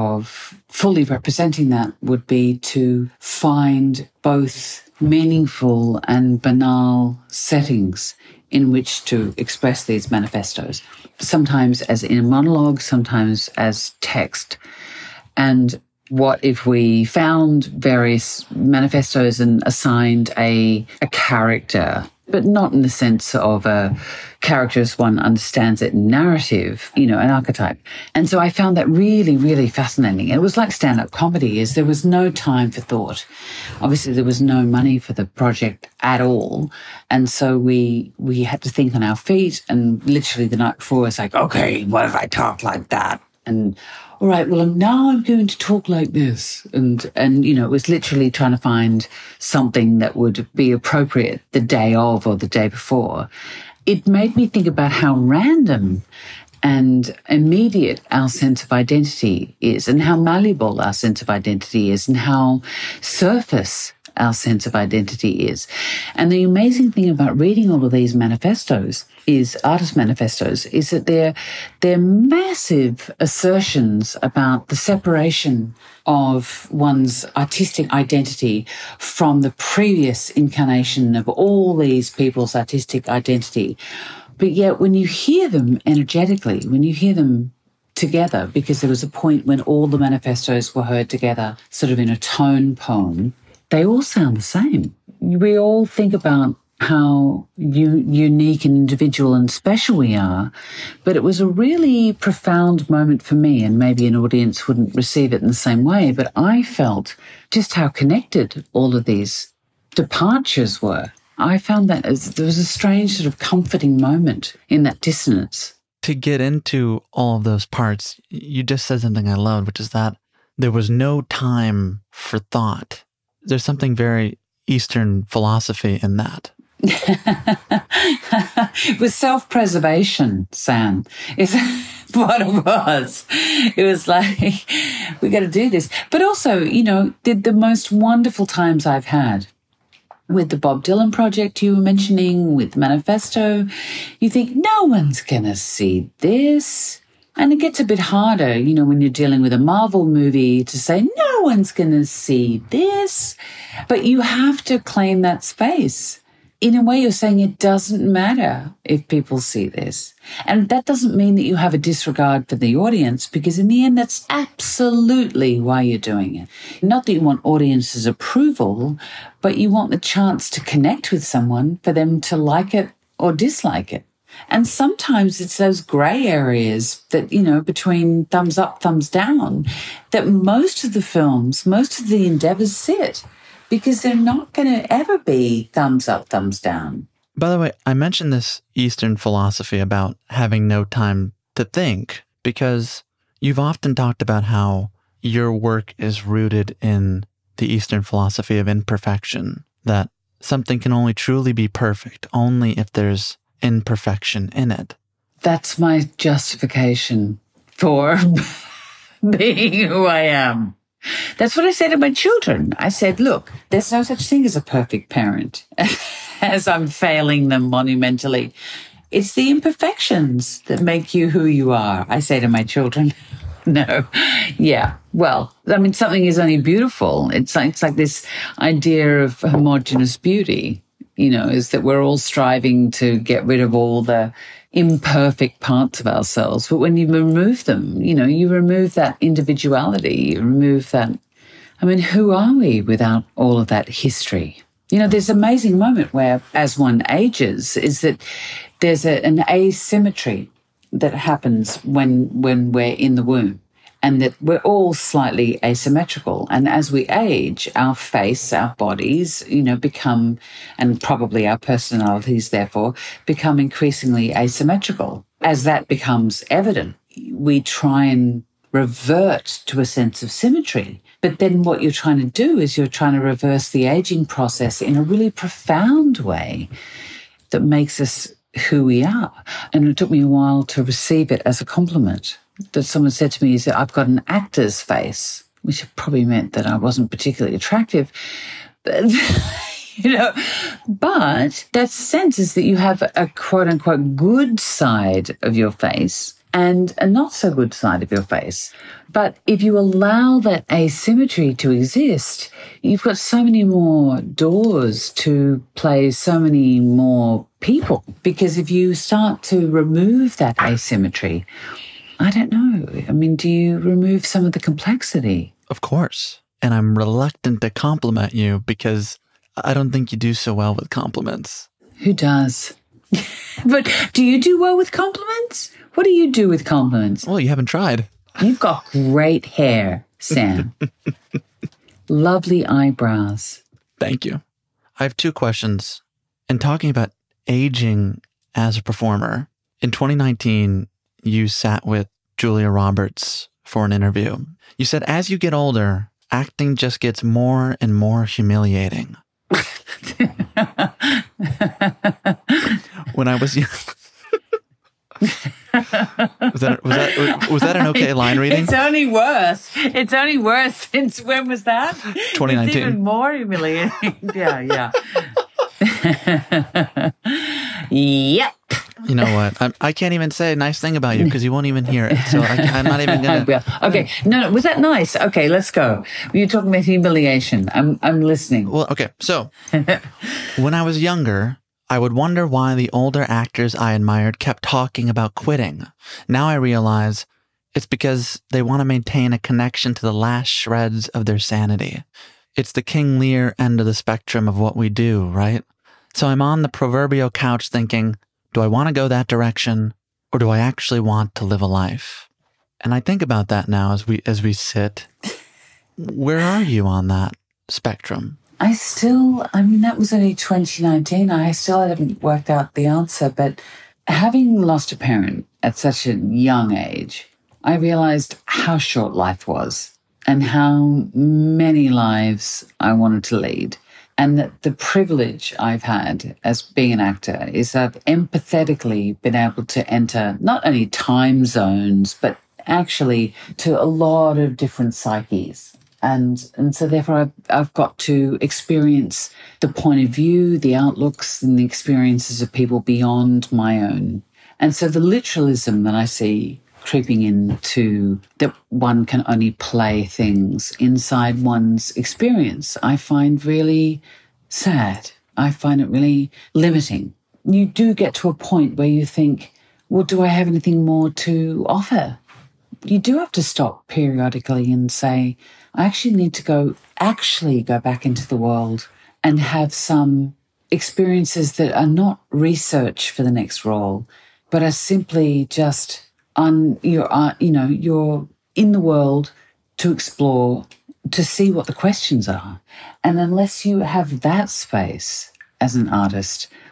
of fully representing that would be to find both meaningful and banal settings in which to express these manifestos, sometimes as in a monologue, sometimes as text. And what if we found various manifestos and assigned a character, but not in the sense of a character as one understands it in narrative, an archetype. And so I found that really, really fascinating. It was like stand-up comedy, is there was no time for thought. Obviously, there was no money for the project at all. And so we had to think on our feet, and literally the night before, it's like, okay, what if I talk like that? And all right, well, now I'm going to talk like this. And it was literally trying to find something that would be appropriate the day of or the day before. It made me think about how random and immediate our sense of identity is, and how malleable our sense of identity is, and how surface our sense of identity is. And the amazing thing about reading all of these manifestos artist manifestos, is that they're massive assertions about the separation of one's artistic identity from the previous incarnation of all these people's artistic identity. But yet when you hear them energetically, when you hear them together, because there was a point when all the manifestos were heard together, sort of in a tone poem, they all sound the same. We all think about how unique and individual and special we are, but it was a really profound moment for me, and maybe an audience wouldn't receive it in the same way, but I felt just how connected all of these departures were. I found that there was a strange sort of comforting moment in that dissonance. To get into all of those parts, you just said something I loved, which is that there was no time for thought. There's something very Eastern philosophy in that. It was self-preservation, Sam. It's what it was. It was like, we got to do this. But also, the most wonderful times I've had with the Bob Dylan project you were mentioning, with Manifesto, you think, no one's going to see this. And it gets a bit harder, when you're dealing with a Marvel movie, to say, no one's going to see this. But you have to claim that space. In a way, you're saying it doesn't matter if people see this. And that doesn't mean that you have a disregard for the audience, because in the end, that's absolutely why you're doing it. Not that you want audiences' approval, but you want the chance to connect with someone for them to like it or dislike it. And sometimes it's those grey areas that, between thumbs up, thumbs down, that most of the films, most of the endeavours sit, because they're not going to ever be thumbs up, thumbs down. By the way, I mentioned this Eastern philosophy about having no time to think because you've often talked about how your work is rooted in the Eastern philosophy of imperfection, that something can only truly be perfect only if there's imperfection in it. That's my justification for being who I am. That's what I said to my children. I said, look, there's no such thing as a perfect parent as I'm failing them monumentally. It's the imperfections that make you who you are, I say to my children. No. Yeah. Well, I mean, something is only beautiful. It's like this idea of homogeneous beauty, is that we're all striving to get rid of all the imperfect parts of ourselves. But when you remove them, you remove that individuality, you remove that. I mean, who are we without all of that history? There's an amazing moment where, as one ages, is that there's an asymmetry that happens when we're in the womb, and that we're all slightly asymmetrical. And as we age, our face, our bodies, become, and probably our personalities, therefore, become increasingly asymmetrical. As that becomes evident, we try and revert to a sense of symmetry. But then what you're trying to do is you're trying to reverse the aging process in a really profound way that makes us who we are. And it took me a while to receive it as a compliment. That someone said to me, I've got an actor's face, which probably meant that I wasn't particularly attractive. But, but that sense is that you have a quote unquote good side of your face and a not so good side of your face. But if you allow that asymmetry to exist, you've got so many more doors to play so many more people. Because if you start to remove that asymmetry, I don't know. I mean, do you remove some of the complexity? Of course. And I'm reluctant to compliment you because I don't think you do so well with compliments. Who does? But do you do well with compliments? What do you do with compliments? Well, you haven't tried. You've got great hair, Sam. Lovely eyebrows. Thank you. I have two questions. In talking about aging as a performer, in 2019, you sat with Julia Roberts for an interview. You said, as you get older, acting just gets more and more humiliating. When I was young... was that an okay line reading? It's only worse. It's only worse since when was that? 2019. It's even more humiliating. Yeah. Yep. You know what? I can't even say a nice thing about you because you won't even hear it. So I'm not even going to. Okay. No, was that nice? Okay, let's go. You're talking about humiliation. I'm listening. Well, okay. So when I was younger, I would wonder why the older actors I admired kept talking about quitting. Now I realize it's because they want to maintain a connection to the last shreds of their sanity. It's the King Lear end of the spectrum of what we do, right? So I'm on the proverbial couch thinking, do I want to go that direction, or do I actually want to live a life? And I think about that now as we sit. Where are you on that spectrum? That was only 2019. I still haven't worked out the answer, but having lost a parent at such a young age, I realized how short life was and how many lives I wanted to lead. And that the privilege I've had as being an actor is that I've empathetically been able to enter not only time zones, but actually to a lot of different psyches. And so therefore I've got to experience the point of view, the outlooks and the experiences of people beyond my own. And so the literalism that I see creeping into that one can only play things inside one's experience, I find really sad. I find it really limiting. You do get to a point where you think, well, do I have anything more to offer? You do have to stop periodically and say, I actually need to go back into the world and have some experiences that are not research for the next role, but are simply just you're in the world to explore, to see what the questions are. And unless you have that space as an artist,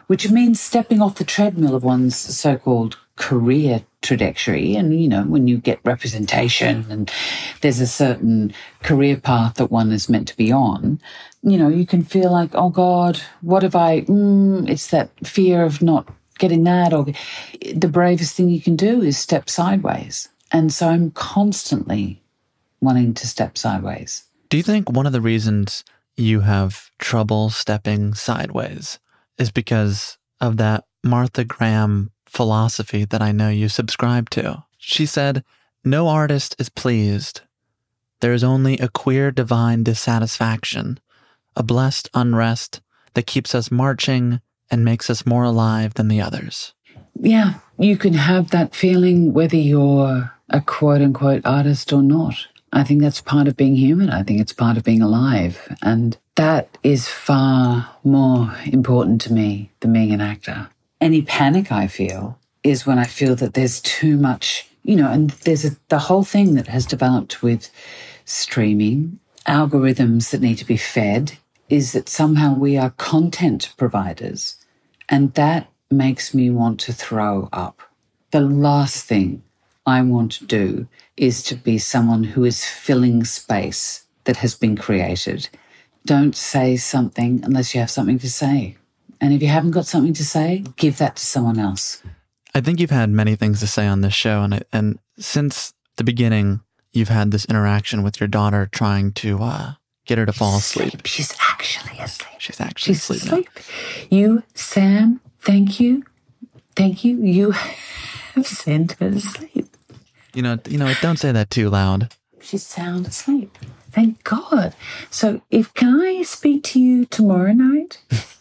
which means stepping off the treadmill of one's so-called career trajectory. And, when you get representation and there's a certain career path that one is meant to be on, you can feel like, oh God, what if it's that fear of not getting that, or the bravest thing you can do is step sideways. And so I'm constantly wanting to step sideways. Do you think one of the reasons you have trouble stepping sideways is because of that Martha Graham philosophy that I know you subscribe to? She said, "No artist is pleased. There is only a queer divine dissatisfaction, a blessed unrest that keeps us marching and makes us more alive than the others." Yeah, you can have that feeling whether you're a quote-unquote artist or not. I think that's part of being human. I think it's part of being alive. And that is far more important to me than being an actor. Any panic I feel is when I feel that there's too much, and there's the whole thing that has developed with streaming, algorithms that need to be fed, is that somehow we are content providers. And that makes me want to throw up. The last thing I want to do is to be someone who is filling space that has been created. Don't say something unless you have something to say. And if you haven't got something to say, give that to someone else. I think you've had many things to say on this show. And since the beginning, you've had this interaction with your daughter trying to get her to fall asleep. She's actually asleep. She's actually asleep now. You, Sam, thank you. Thank you. You have sent her to sleep. Don't say that too loud. She's sound asleep. Thank God. So can I speak to you tomorrow night?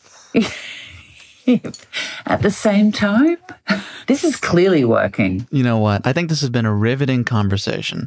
At the same time? This is clearly working. You know what? I think this has been a riveting conversation.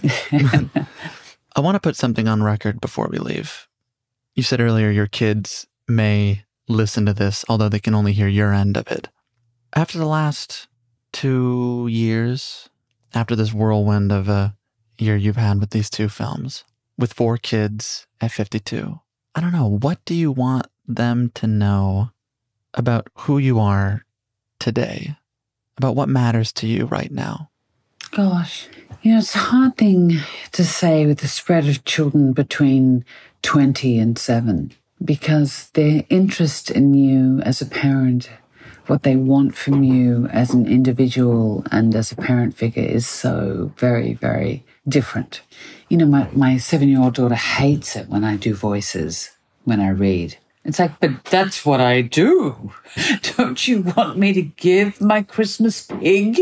I want to put something on record before we leave. You said earlier your kids may listen to this, although they can only hear your end of it. After the last 2 years, after this whirlwind of a year you've had with these 2 films, with 4 kids at 52, I don't know, what do you want them to know about who you are today, about what matters to you right now? Gosh, it's a hard thing to say with the spread of children between 20 and 7, because their interest in you as a parent, what they want from you as an individual and as a parent figure is so very, very different. My 7-year-old daughter hates it when I do voices, when I read. It's like, but that's what I do. Don't you want me to give my Christmas pig?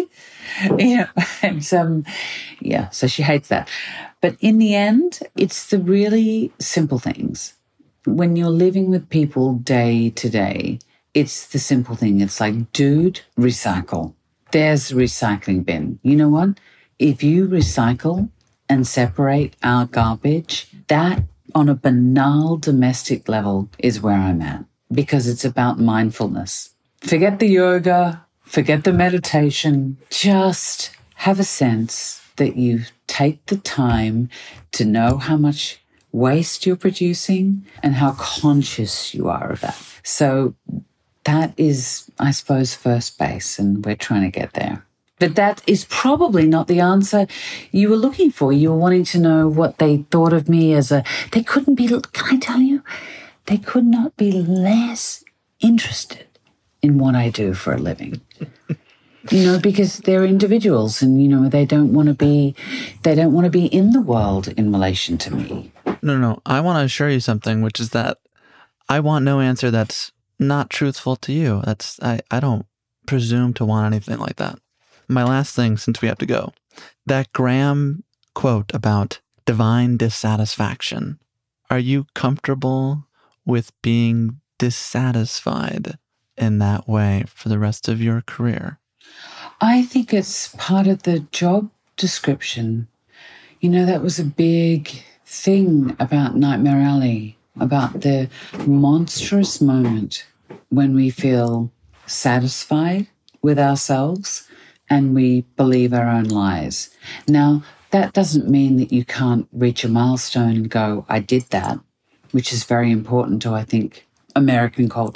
So she hates that. But in the end, it's the really simple things. When you're living with people day to day, it's the simple thing. It's like, dude, recycle. There's a recycling bin. You know what? If you recycle and separate our garbage, that on a banal domestic level is where I'm at, because it's about mindfulness. Forget the yoga, forget the meditation. Just have a sense that you take the time to know how much waste you're producing and how conscious you are of that. So that is, I suppose, first base, and we're trying to get there. But that is probably not the answer you were looking for. You were wanting to know what they thought of me they couldn't be, can I tell you, they could not be less interested in what I do for a living. Because they're individuals and, they don't want to be in the world in relation to me. No. I want to assure you something, which is that I want no answer that's not truthful to you. I don't presume to want anything like that. My last thing, since we have to go, that Graham quote about divine dissatisfaction. Are you comfortable with being dissatisfied in that way for the rest of your career? I think it's part of the job description. That was a big thing about Nightmare Alley, about the monstrous moment when we feel satisfied with ourselves and we believe our own lies. Now, that doesn't mean that you can't reach a milestone and go, I did that, which is very important to, I think, American culture.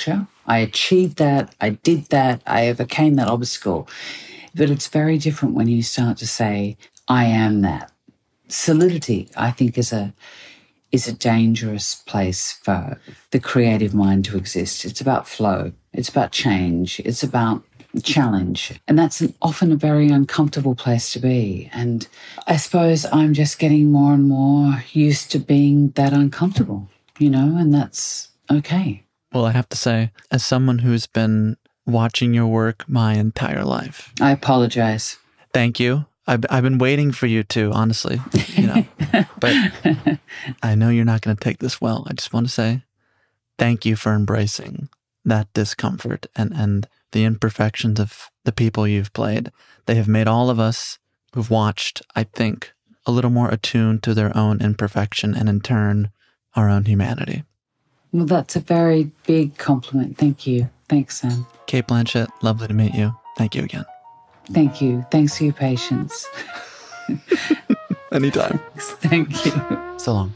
I achieved that, I did that, I overcame that obstacle. But it's very different when you start to say, I am that. Solidity, I think, is a dangerous place for the creative mind to exist. It's about flow. It's about change. It's about challenge. And that's often a very uncomfortable place to be. And I suppose I'm just getting more and more used to being that uncomfortable, and that's okay. Well, I have to say, as someone who's been watching your work my entire life, I apologize. Thank you. I've been waiting for you to, honestly, but I know you're not going to take this well. I just want to say thank you for embracing that discomfort and the imperfections of the people you've played. They have made all of us who've watched, I think, a little more attuned to their own imperfection and in turn, our own humanity. Well, that's a very big compliment. Thank you. Thanks, Sam. Cate Blanchett, lovely to meet you. Thank you again. Thank you. Thanks for your patience. Anytime. Thank you. So long.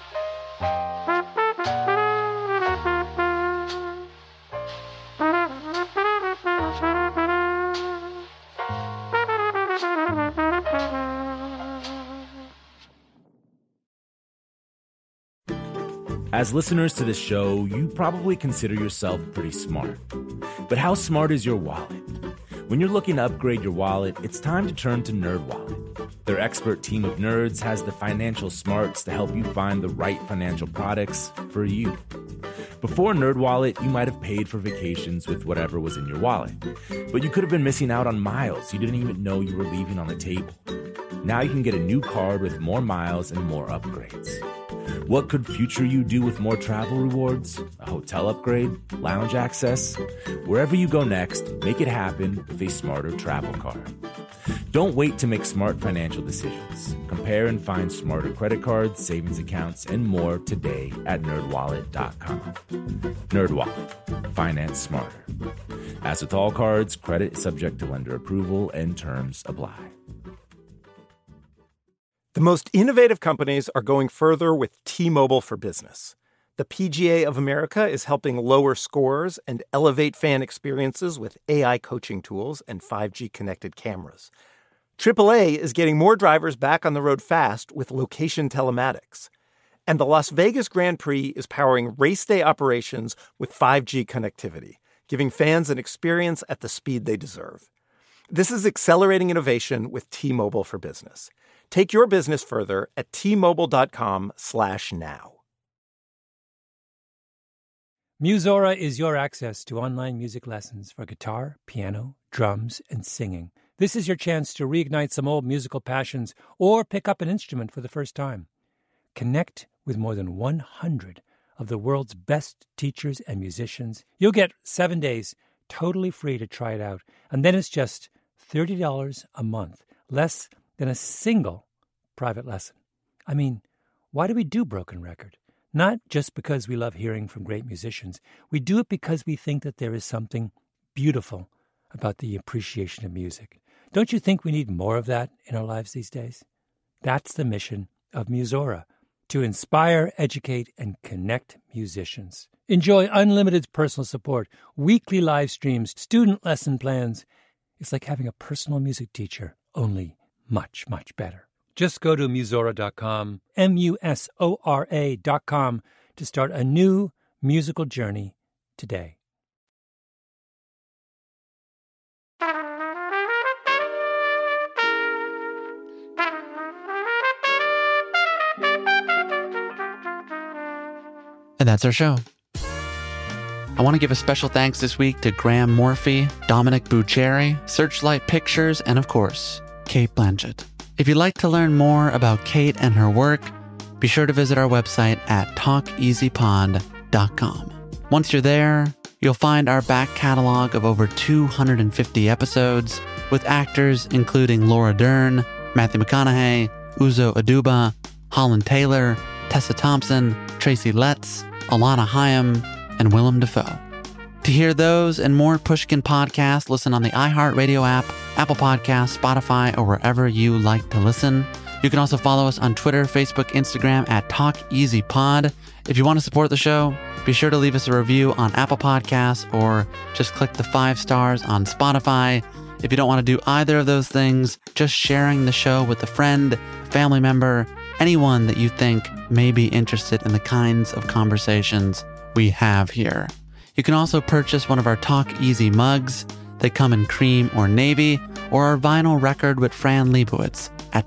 As listeners to this show, you probably consider yourself pretty smart. But how smart is your wallet? When you're looking to upgrade your wallet, it's time to turn to NerdWallet. Their expert team of nerds has the financial smarts to help you find the right financial products for you. Before NerdWallet, you might have paid for vacations with whatever was in your wallet. But you could have been missing out on miles you didn't even know you were leaving on the table. Now you can get a new card with more miles and more upgrades. What could future you do with more travel rewards? A hotel upgrade? Lounge access? Wherever you go next, make it happen with a smarter travel card. Don't wait to make smart financial decisions. Compare and find smarter credit cards, savings accounts, and more today at NerdWallet.com. NerdWallet. Finance smarter. As with all cards, credit is subject to lender approval and terms apply. The most innovative companies are going further with T-Mobile for Business. The PGA of America is helping lower scores and elevate fan experiences with AI coaching tools and 5G connected cameras. AAA is getting more drivers back on the road fast with location telematics. And the Las Vegas Grand Prix is powering race day operations with 5G connectivity, giving fans an experience at the speed they deserve. This is accelerating innovation with T-Mobile for Business. Take your business further at T-Mobile.com/now. Musora is your access to online music lessons for guitar, piano, drums, and singing. This is your chance to reignite some old musical passions or pick up an instrument for the first time. Connect with more than 100 of the world's best teachers and musicians. You'll get 7 days totally free to try it out. And then it's just $30 a month, less than a single private lesson. I mean, why do we do Broken Record? Not just because we love hearing from great musicians. We do it because we think that there is something beautiful about the appreciation of music. Don't you think we need more of that in our lives these days? That's the mission of Musora, to inspire, educate, and connect musicians. Enjoy unlimited personal support, weekly live streams, student lesson plans. It's like having a personal music teacher, only much, much better. Just go to Musora.com, Musora.com, to start a new musical journey today. And that's our show. I want to give a special thanks this week to Graham Morphy, Dominic Bucherri, Searchlight Pictures, and of course, Cate Blanchett. If you'd like to learn more about Cate and her work, be sure to visit our website at talkeasypod.com. Once you're there, you'll find our back catalog of over 250 episodes with actors including Laura Dern, Matthew McConaughey, Uzo Aduba, Holland Taylor, Tessa Thompson, Tracy Letts, Alana Hayam, and Willem Dafoe. To hear those and more Pushkin podcasts, listen on the iHeartRadio app, Apple Podcasts, Spotify, or wherever you like to listen. You can also follow us on Twitter, Facebook, Instagram at TalkEasyPod. If you want to support the show, be sure to leave us a review on Apple Podcasts or just click the 5 stars on Spotify. If you don't want to do either of those things, just sharing the show with a friend, a family member, anyone that you think may be interested in the kinds of conversations we have here. You can also purchase one of our Talk Easy mugs. They come in cream or navy, or our vinyl record with Fran Lebowitz at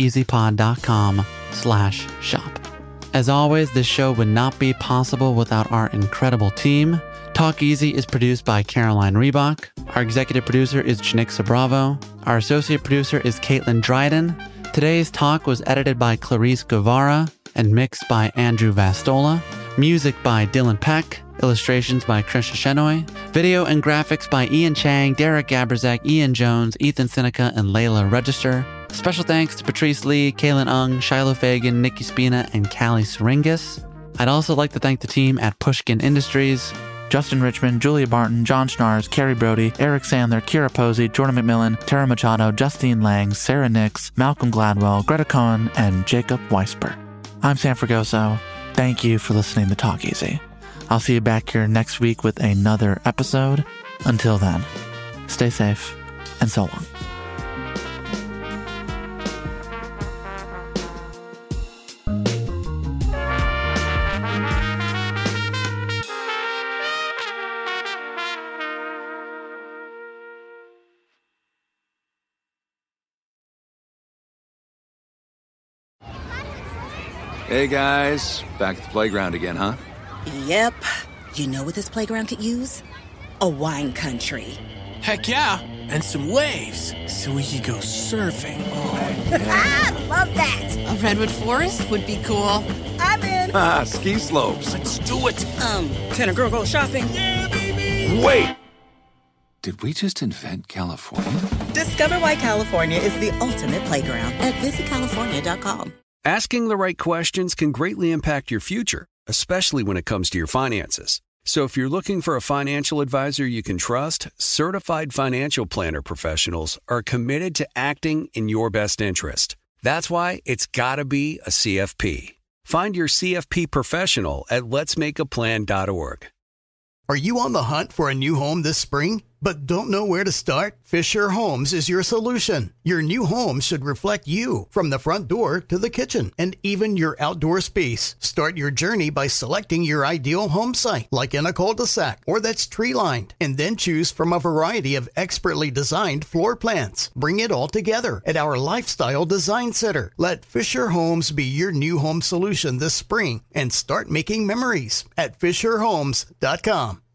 talkeasypod.com/shop. As always, this show would not be possible without our incredible team. Talk Easy is produced by Caroline Reebok. Our executive producer is Janixa Bravo. Our associate producer is Caitlin Dryden. Today's talk was edited by Clarice Guevara and mixed by Andrew Vastola. Music by Dylan Peck. Illustrations by Krisha Shenoy. Video and graphics by Ian Chang, Derek Gabrzak, Ian Jones, Ethan Seneca, and Layla Register. Special thanks to Patrice Lee, Kaylin Ung, Shiloh Fagan, Nikki Spina, and Callie Syringas. I'd also like to thank the team at Pushkin Industries. Justin Richmond, Julia Barton, John Schnars, Carrie Brody, Eric Sandler, Kira Posey, Jordan McMillan, Tara Machado, Justine Lang, Sarah Nix, Malcolm Gladwell, Greta Cohen, and Jacob Weisberg. I'm Sam Fragoso. Thank you for listening to Talk Easy. I'll see you back here next week with another episode. Until then, stay safe and so long. Hey guys, back at the playground again, huh? Yep. You know what this playground could use? A wine country. Heck yeah, and some waves so we could go surfing. Oh, yeah. Love that. A redwood forest would be cool. I'm in. Ski slopes. Let's do it. Can a girl go shopping? Yeah, baby. Wait! Did we just invent California? Discover why California is the ultimate playground at visitcalifornia.com. Asking the right questions can greatly impact your future, especially when it comes to your finances. So if you're looking for a financial advisor you can trust, certified financial planner professionals are committed to acting in your best interest. That's why it's got to be a CFP. Find your CFP professional at letsmakeaplan.org. Are you on the hunt for a new home this spring, but don't know where to start? Fisher Homes is your solution. Your new home should reflect you, from the front door to the kitchen and even your outdoor space. Start your journey by selecting your ideal home site, like in a cul-de-sac or that's tree-lined, and then choose from a variety of expertly designed floor plans. Bring it all together at our Lifestyle Design Center. Let Fisher Homes be your new home solution this spring and start making memories at FisherHomes.com.